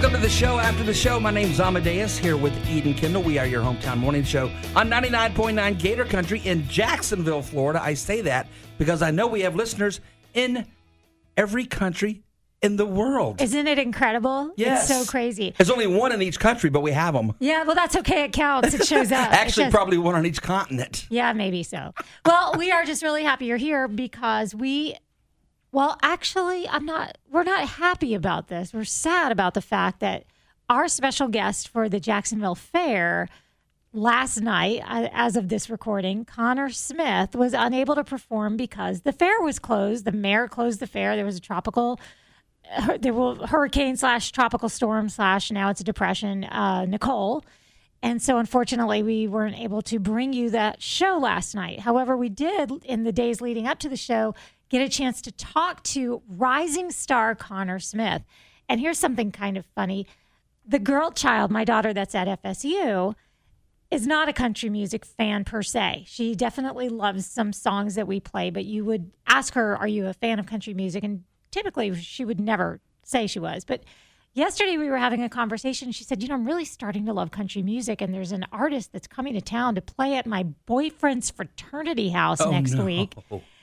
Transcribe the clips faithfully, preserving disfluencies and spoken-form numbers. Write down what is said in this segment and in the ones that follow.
Welcome to the show after the show. My name's Amadeus here with Eden Kendall. We are your hometown morning show on ninety-nine point nine Gator Country in Jacksonville, Florida. I say that because I know we have listeners in every country in the world. Isn't it incredible? Yes. It's so crazy. There's only one in each country, but we have them. Yeah, well, that's okay. It counts. It shows up. Actually, just, probably one on each continent. Yeah, maybe so. Well, we are just really happy you're here because we, well, actually, I'm not, we're not happy about this. We're sad about the fact that our special guest for the Jacksonville Fair last night, as of this recording, Connor Smith, was unable to perform because the fair was closed. The mayor closed the fair. There was a tropical There will hurricane slash tropical storm slash now it's a depression, uh, Nicole. And so unfortunately we weren't able to bring you that show last night. However, we did in the days leading up to the show get a chance to talk to rising star Connor Smith. And here's something kind of funny. The girl child, my daughter that's at F S U, is not a country music fan per se. She definitely loves some songs that we play, but you would ask her, are you a fan of country music? And typically, she would never say she was. But yesterday, we were having a conversation. She said, you know, I'm really starting to love country music. And there's an artist that's coming to town to play at my boyfriend's fraternity house Oh, next no. week.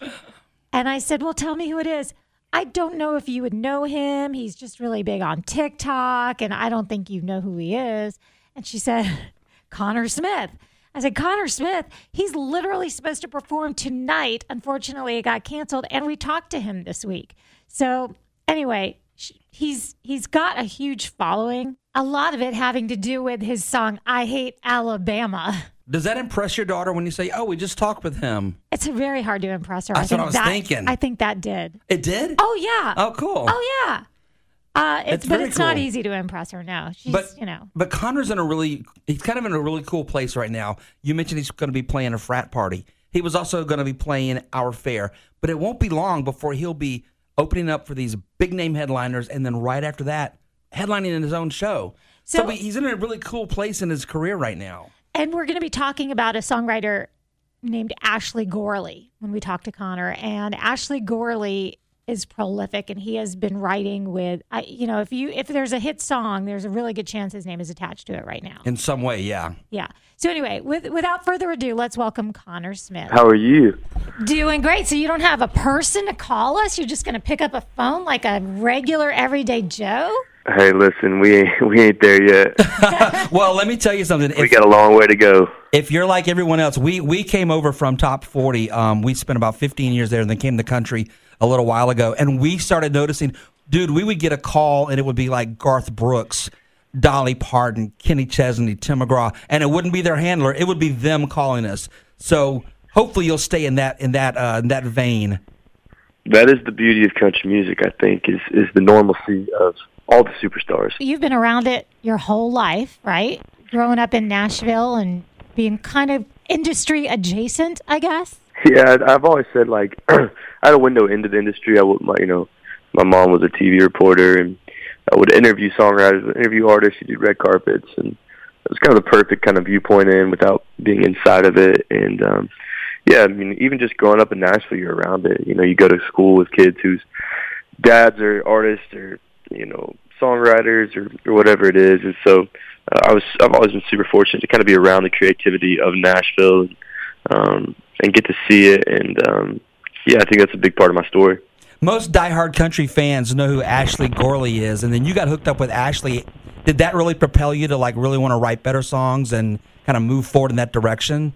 And I said, well, tell me who it is. I don't know if you would know him. He's just really big on TikTok. And I don't think you know who he is. And she said, Connor Smith. I said, Connor Smith, he's literally supposed to perform tonight. Unfortunately, it got canceled. And we talked to him this week. So anyway, he's he's got a huge following, a lot of it having to do with his song, I Hate Alabama. Does that impress your daughter when you say, oh, we just talked with him? It's very hard to impress her. That's I what I was that, thinking. I think that did. It did? Oh, yeah. Oh, cool. Oh, yeah. Uh, it's, It's but very it's not cool. easy to impress her, no. She's, But, you know. but Connor's in a really, he's kind of in a really cool place right now. You mentioned he's going to be playing a frat party. He was also going to be playing our fair. But it won't be long before he'll be opening up for these big name headliners, and then right after that, headlining in his own show. So, So he's in a really cool place in his career right now. And we're going to be talking about a songwriter named Ashley Gorley when we talk to Connor. And Ashley Gorley is prolific, and he has been writing with, I, you know, if you if there's a hit song, there's a really good chance his name is attached to it right now. In some way, yeah. Yeah. So anyway, with, without further ado, let's welcome Connor Smith. How are you? Doing great. So you don't have a person to call us? You're just going to pick up a phone like a regular everyday Joe? Hey, listen, we ain't, we ain't there yet. Well, let me tell you something. We If, got a long way to go. if you're like everyone else, we, we came over from Top forty. Um, we spent about fifteen years there and then came to the country a little while ago. And we started noticing, dude, we would get a call and it would be like Garth Brooks, Dolly Parton, Kenny Chesney, Tim McGraw, and it wouldn't be their handler. It would be them calling us. So hopefully you'll stay in that in that uh, in that vein. That is the beauty of country music, I think, is, is the normalcy of all the superstars. You've been around it your whole life, right? Growing up in Nashville and being kind of industry adjacent, I guess. Yeah, I've always said, like, I had a window into the industry. I would, my, you know, my mom was a T V reporter, and I would interview songwriters, interview artists. She did red carpets, and it was kind of the perfect kind of viewpoint in without being inside of it. And um, yeah, I mean, even just growing up in Nashville, you're around it. You know, you go to school with kids whose dads are artists or, you know, songwriters or, or whatever it is. And so uh, I was, I've always been super fortunate to kind of be around the creativity of Nashville and, um, and get to see it. And um, yeah, I think that's a big part of my story. Most diehard country fans know who Ashley Gorley is, and then you got hooked up with Ashley. Did that really propel you to like really want to write better songs and kind of move forward in that direction?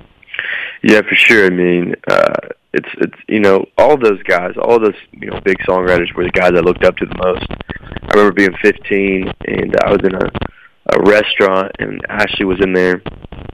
Yeah, for sure. I mean, uh, it's it's you know, all those guys, all those you know big songwriters were the guys I looked up to the most. I remember being fifteen and I was in a, a restaurant and Ashley was in there,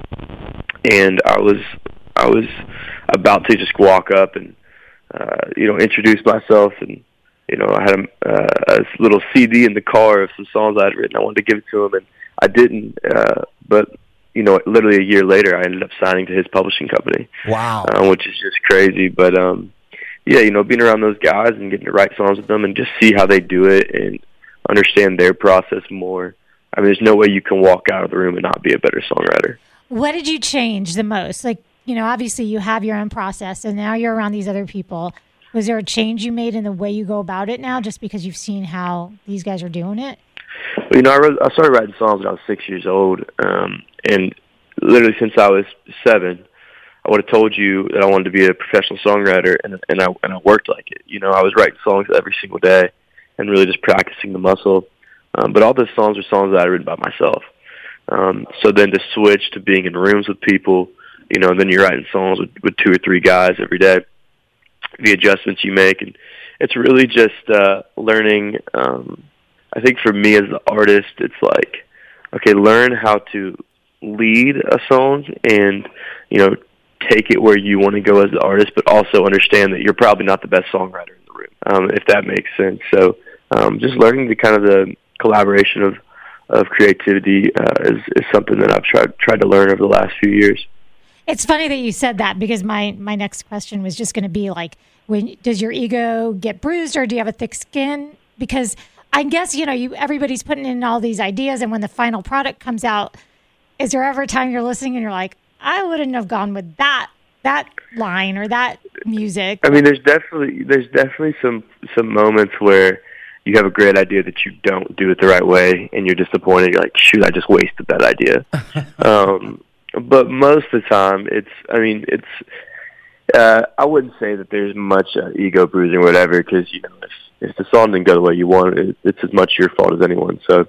and I was I was about to just walk up and uh, you know introduce myself, and you know I had a, uh, a little C D in the car of some songs I'd written. I wanted to give it to him, and I didn't, uh, but. You know, literally a year later, I ended up signing to his publishing company. Wow. Uh, which is just crazy. But, um, yeah, you know, being around those guys and getting to write songs with them and just see how they do it and understand their process more. I mean, there's no way you can walk out of the room and not be a better songwriter. What did you change the most? Like, you know, obviously you have your own process, and now you're around these other people. Was there a change you made in the way you go about it now just because you've seen how these guys are doing it? Well, you know, I, wrote, I started writing songs when I was six years old, um, and literally since I was seven, I would have told you that I wanted to be a professional songwriter, and and I and I worked like it. You know, I was writing songs every single day, and really just practicing the muscle. Um, but all those songs were songs that I written by myself. Um, so then to switch to being in rooms with people, you know, and then you're writing songs with, with two or three guys every day, the adjustments you make, and it's really just uh, learning. Um, I think for me as an artist, it's like, okay, learn how to lead a song and, you know, take it where you want to go as the artist, but also understand that you're probably not the best songwriter in the room, um, if that makes sense. So um, just learning the kind of the collaboration of, of creativity uh, is, is something that I've tried tried to learn over the last few years. It's funny that you said that, because my, my next question was just going to be like, when does your ego get bruised, or do you have a thick skin? Because I guess, you know, you everybody's putting in all these ideas, and when the final product comes out, is there ever a time you're listening and you're like, I wouldn't have gone with that that line or that music? I mean, there's definitely there's definitely some some moments where you have a great idea that you don't do it the right way, and you're disappointed. You're like, shoot, I just wasted that idea. um, but most of the time, it's I mean, it's uh, I wouldn't say that there's much uh, ego bruising or whatever, because you know, if if the song didn't go the way you want, it, it's as much your fault as anyone. So.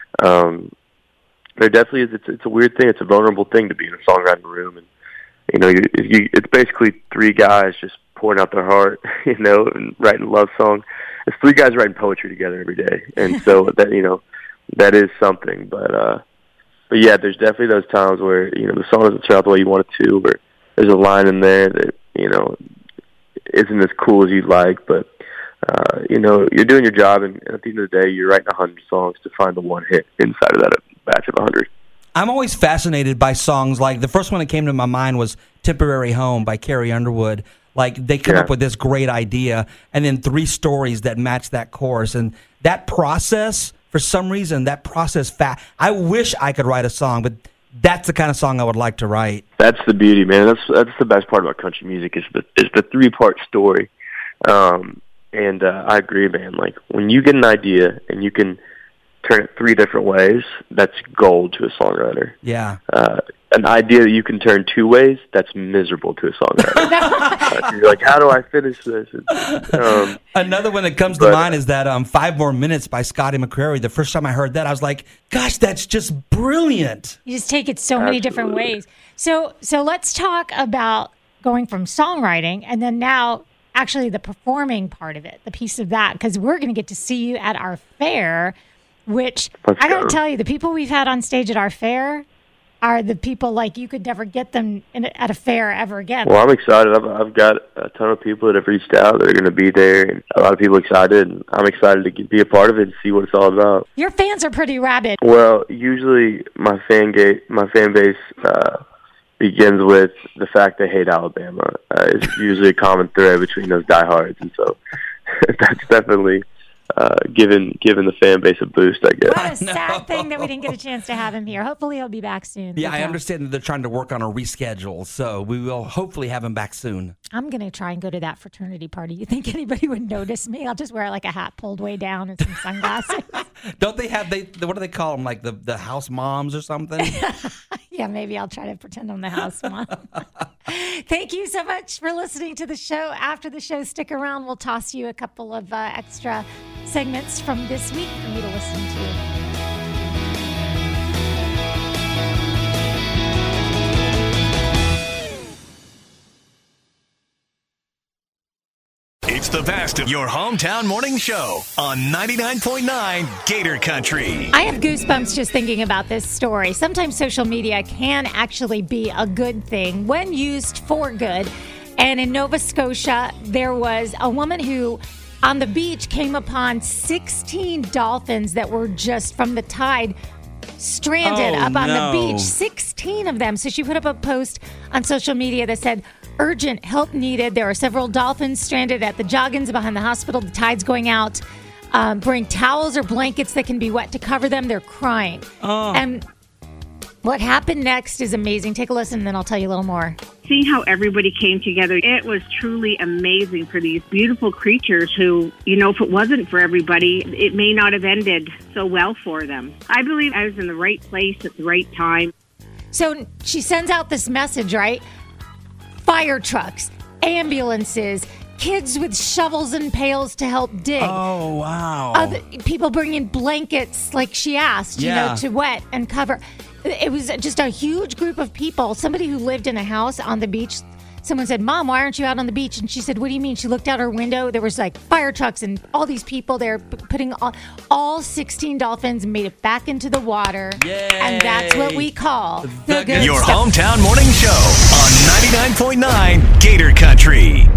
Um, There definitely is. It's, it's a weird thing. It's a vulnerable thing to be in a songwriting room, and you know, you, you, it's basically three guys just pouring out their heart, you know, and writing a love song. It's three guys writing poetry together every day, and so that you know, that is something. But uh, but yeah, there's definitely those times where you know the song doesn't turn out the way you want it to, or there's a line in there that you know isn't as cool as you'd like, but. Uh, you know, you're doing your job, and at the end of the day, you're writing a hundred songs to find the one hit inside of that batch of a hundred. I'm always fascinated by songs like the first one that came to my mind was "Temporary Home" by Carrie Underwood. Like they come yeah. up with this great idea, and then three stories that match that chorus, and that process. For some reason, that process. Fa- I wish I could write a song, but that's the kind of song I would like to write. That's the beauty, man. That's that's the best part about country music is the is the three part story. Um, And uh, I agree, man. Like, when you get an idea and you can turn it three different ways, that's gold to a songwriter. Yeah. Uh, an idea that you can turn two ways, that's miserable to a songwriter. uh, you're like, how do I finish this? And, um, Another one that comes but, to mind is that um, Five More Minutes by Scotty McCreery. The first time I heard that, I was like, gosh, that's just brilliant. You just take it so many Absolutely. different ways. So, so let's talk about going from songwriting and then now actually the performing part of it, the piece of that, because we're going to get to see you at our fair, which Let's I got to go. tell you, the people we've had on stage at our fair are the people like you could never get them in, at a fair ever again. Well, I'm excited. I've, I've got a ton of people that have reached out that are going to be there, and a lot of people excited, and I'm excited to get, be a part of it and see what it's all about. Your fans are pretty rabid. Well, usually my fan gate, my fan base uh, begins with the fact they hate Alabama. Uh, it's usually a common thread between those diehards, and so that's definitely uh, given given the fan base a boost, I guess. What a sad thing that we didn't get a chance to have him here. Hopefully he'll be back soon. Yeah, I Okay. understand that they're trying to work on a reschedule, so we will hopefully have him back soon. I'm going to try and go to that fraternity party. You think anybody would notice me? I'll just wear like a hat pulled way down and some sunglasses. Don't they have, they? what do they call them, like the, the house moms or something? Yeah, maybe I'll try to pretend I'm the house mom. Thank you so much for listening to the show. After the show, stick around. We'll toss you a couple of uh, extra segments from this week for you to listen to. It's the best of your hometown morning show on ninety-nine point nine Gator Country. I have goosebumps just thinking about this story. Sometimes social media can actually be a good thing when used for good. And in Nova Scotia, there was a woman who on the beach came upon sixteen dolphins that were just from the tide stranded Oh, up on no. the beach. sixteen of them. So she put up a post on social media that said, urgent help needed. There are several dolphins stranded at the Joggins behind the hospital. The tide's going out. Um, bring towels or blankets that can be wet to cover them. They're crying. Oh. And What happened next is amazing. Take a listen, and then I'll tell you a little more. Seeing how everybody came together, it was truly amazing for these beautiful creatures who, you know, if it wasn't for everybody, it may not have ended so well for them. I believe I was in the right place at the right time. So she sends out this message, right? Fire trucks, ambulances, kids with shovels and pails to help dig. Oh, wow. Other, people bringing blankets like she asked, Yeah. you know, to wet and cover. It was just a huge group of people. Somebody who lived in a house on the beach. Someone said, "Mom, why aren't you out on the beach?" And she said, "What do you mean?" She looked out her window. There was like fire trucks and all these people there p- putting all, all sixteen dolphins made it back into the water. Yay. And that's what we call the, The good good Your stuff. hometown morning show on ninety-nine point nine Gator Country.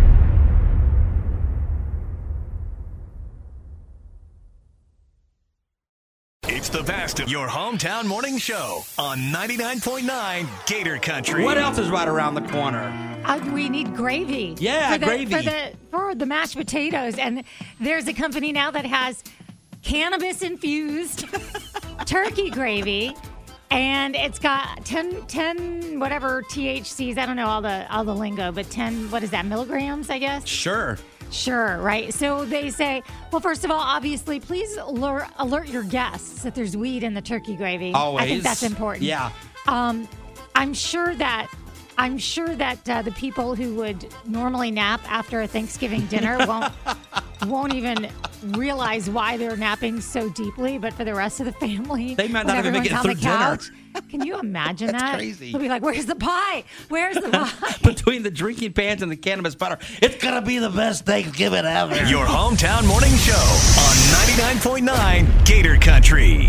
It's the best of your hometown morning show on ninety-nine point nine Gator Country. What else is right around the corner? Uh, we need gravy. Yeah, for the, gravy. for the for the mashed potatoes. And there's a company now that has cannabis infused turkey gravy, and it's got ten, ten whatever T H Cs. I don't know all the all the lingo, but ten what is that milligrams? I guess. Sure. Sure, right. So they say, well, first of all, obviously, please alert, alert your guests that there's weed in the turkey gravy. Always. I think that's important. Yeah. Um, I'm sure that I'm sure that uh, the people who would normally nap after a Thanksgiving dinner won't won't even realize why they're napping so deeply. But for the rest of the family, They might when not even make everyone's it on through the dinner. couch, can you imagine That's that? crazy. They'll be like, "Where's the pie? Where's the pie?" Between the drinking pants and the cannabis butter, it's going to be the best Thanksgiving ever. Your hometown morning show on ninety-nine point nine Gator Country.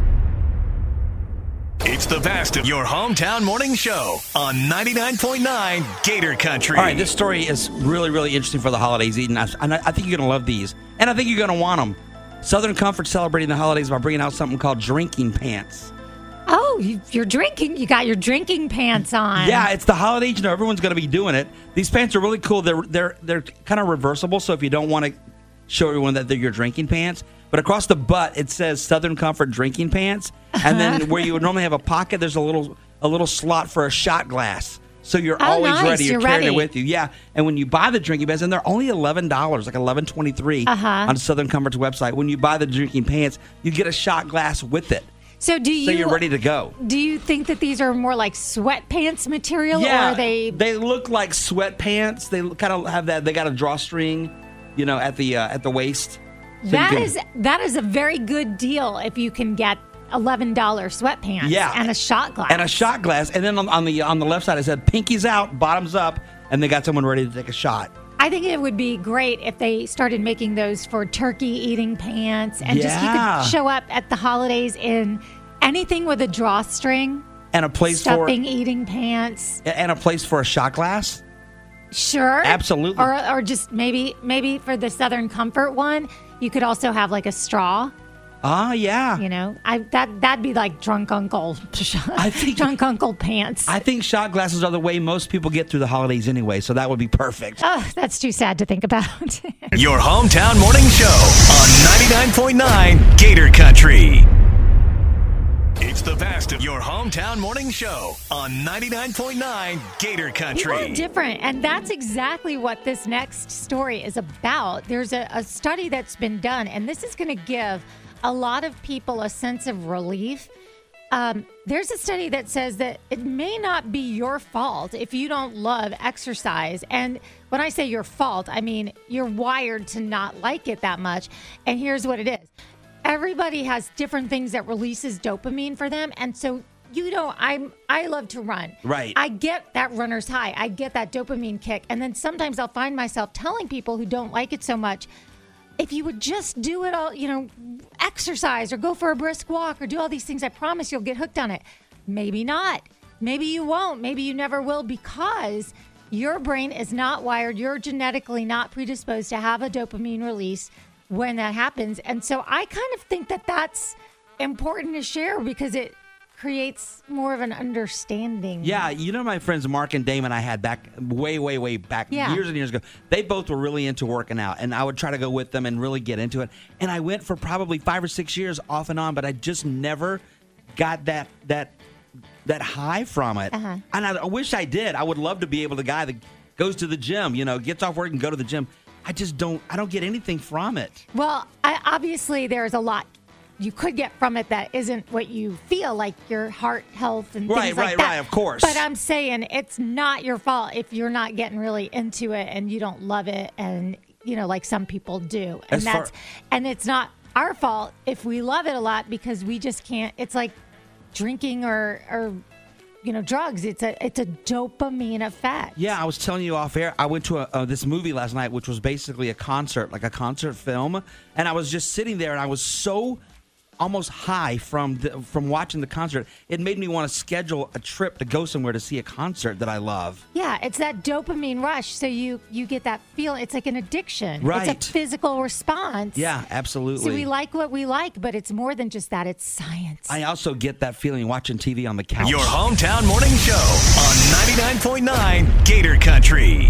It's the best of your hometown morning show on ninety-nine point nine Gator Country. All right, this story is really, really interesting for the holidays, Eden. I, and I I think you're going to love these. And I think you're going to want them. Southern Comfort celebrating the holidays by bringing out something called drinking pants. Oh, you, you're drinking. You got your drinking pants on. Yeah, it's the holidays. You know, everyone's going to be doing it. These pants are really cool. They're they're they're kind of reversible. So if you don't want to show everyone that they're your drinking pants, but across the butt it says Southern Comfort drinking pants, and then where you would normally have a pocket, there's a little a little slot for a shot glass. So you're Oh, always nice. ready. You're, You're carrying ready. it with you. Yeah. And when you buy the drinking pants, and they're only eleven dollars, like eleven twenty three Uh-huh. on Southern Comfort's website. When you buy the drinking pants, you get a shot glass with it. So do you? So you're ready to go. Do you think that these are more like sweatpants material, Yeah, or are they? they look like sweatpants. They kind of have that. They got a drawstring, you know, at the uh, at the waist. So that you can- is that is a very good deal if you can get eleven dollar sweatpants. Yeah. and a shot glass. and a shot glass, and then on, on the on the left side it said "pinkies out, bottoms up," and they got someone ready to take a shot. I think it would be great if they started making those for turkey eating pants, and just you Yeah. could show up at the holidays in anything with a drawstring, And a place stuffing eating pants. for and a place for a shot glass. Sure. Absolutely. Or or just maybe maybe for the Southern Comfort one, you could also have like a straw. Ah, yeah. You know, I that that'd be like drunk uncle. I think- drunk uncle pants. I think shot glasses are the way most people get through the holidays anyway, so that would be perfect. Oh, that's too sad to think about. Your hometown morning show on ninety-nine point nine Gator Country. It's the best of your hometown morning show on ninety-nine point nine Gator People Country. are different, and that's exactly what this next story is about. There's a, a study that's been done, and this is going to give a lot of people a sense of relief. Um, there's a study that says that it may not be your fault if you don't love exercise. And when I say your fault, I mean you're wired to not like it that much. And here's what it is. Everybody has different things that releases dopamine for them. And so, you know, I'm I love to run. Right. I get that runner's high. I get that dopamine kick. And then sometimes I'll find myself telling people who don't like it so much, if you would just do it all, you know, exercise or go for a brisk walk or do all these things, I promise you'll get hooked on it. Maybe not. Maybe you won't. Maybe you never will, because your brain is not wired. You're genetically not predisposed to have a dopamine release when that happens. And so I kind of think that that's important to share because it creates more of an understanding. Yeah, you know my friends Mark and Damon I had back way, way, way back Yeah. years and years ago. They both were really into working out, and I would try to go with them and really get into it. And I went for probably five or six years off and on, but I just never got that that that high from it. Uh-huh. And I, I wish I did. I would love to be able to the guy that goes to the gym, you know, gets off work and go to the gym. I just don't. I don't get anything from it. Well, I, obviously there's a lot you could get from it that isn't what you feel, like your heart health and Right, things like right, that. right, of course. But I'm saying it's not your fault if you're not getting really into it and you don't love it, and you know, like some people do. And As far- that's and it's not our fault if we love it a lot, because we just can't. It's like drinking or or you know, drugs. It's a it's a dopamine effect. Yeah, I was telling you off air. I went to a, uh, this movie last night, which was basically a concert, like a concert film, and I was just sitting there, and I was so almost high from the, from watching the concert. It made me want to schedule a trip to go somewhere to see a concert that I love. Yeah, it's that dopamine rush. So you you get that feeling. It's like an addiction. Right. It's a physical response. Yeah, absolutely. So we like what we like, but it's more than just that. It's science. I also get that feeling watching T V on the couch. Your hometown morning show on ninety-nine point nine Gator Country.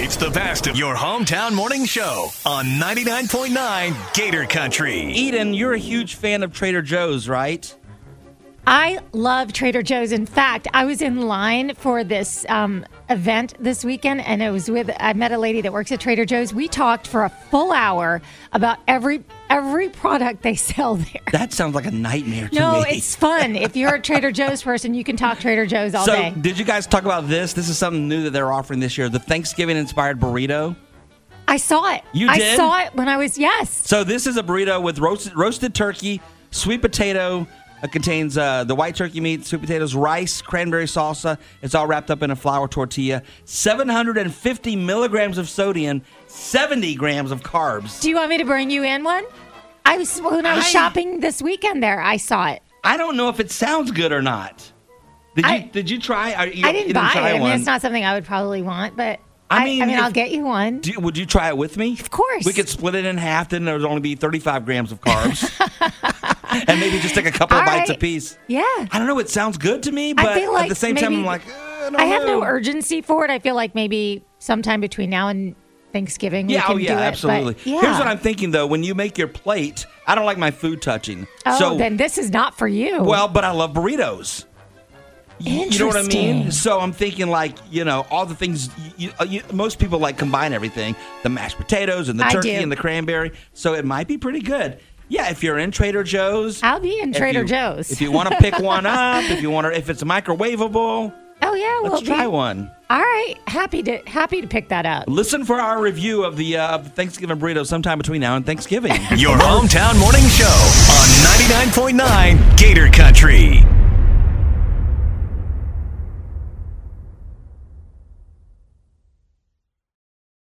It's the best of your hometown morning show on ninety-nine point nine Gator Country. Eden, you're a huge fan of Trader Joe's, right? I love Trader Joe's. In fact, I was in line for this um, event this weekend, and it was with I met a lady that works at Trader Joe's. We talked for a full hour about every every product they sell there. That sounds like a nightmare to no, me. it's fun. If you're a Trader Joe's person, you can talk Trader Joe's all so, day. did you guys talk about this? This is something new that they're offering this year, the Thanksgiving-inspired burrito. I saw it. You I did? saw it when I was, yes. So this is a burrito with roasted, roasted turkey, sweet potato. It contains uh, the white turkey meat, sweet potatoes, rice, cranberry salsa. It's all wrapped up in a flour tortilla. seven hundred fifty milligrams of sodium, seventy grams of carbs. Do you want me to bring you in one? I was When I was I- shopping this weekend there, I saw it. I don't know if it sounds good or not. Did you I- Did you try? Are you, I didn't you buy try it. I mean, one. it's not something I would probably want, but I I mean, mean, I mean if- I'll get you one. Do you- would you try it with me? Of course. We could split it in half, then there would only be thirty-five grams of carbs. And maybe just take a couple of All bites right. apiece. Yeah. I don't know. It sounds good to me, but feel at like the same time, maybe- I'm like, uh, I don't I have know. no urgency for it. I feel like maybe sometime between now and Thanksgiving Yeah, we can oh yeah, do it. but absolutely. yeah. Here's what I'm thinking though: when you make your plate, I don't like my food touching. Oh, so, then this is not for you. well, but I love burritos. Y- You know what I mean? Interesting. So I'm thinking like, you know, all the things. You, you, most people like combine everything: the mashed potatoes and the I turkey do. and the cranberry. So it might be pretty good. Yeah, if you're in Trader Joe's, I'll be in if Trader you- Joe's. If you want to pick one up, if you want to, if it's microwavable, oh yeah, let's we'll try be, one. All right, happy to happy to pick that up. Listen for our review of the uh, of the Thanksgiving burrito sometime between now and Thanksgiving. Your hometown morning show on ninety-nine point nine Gator Country.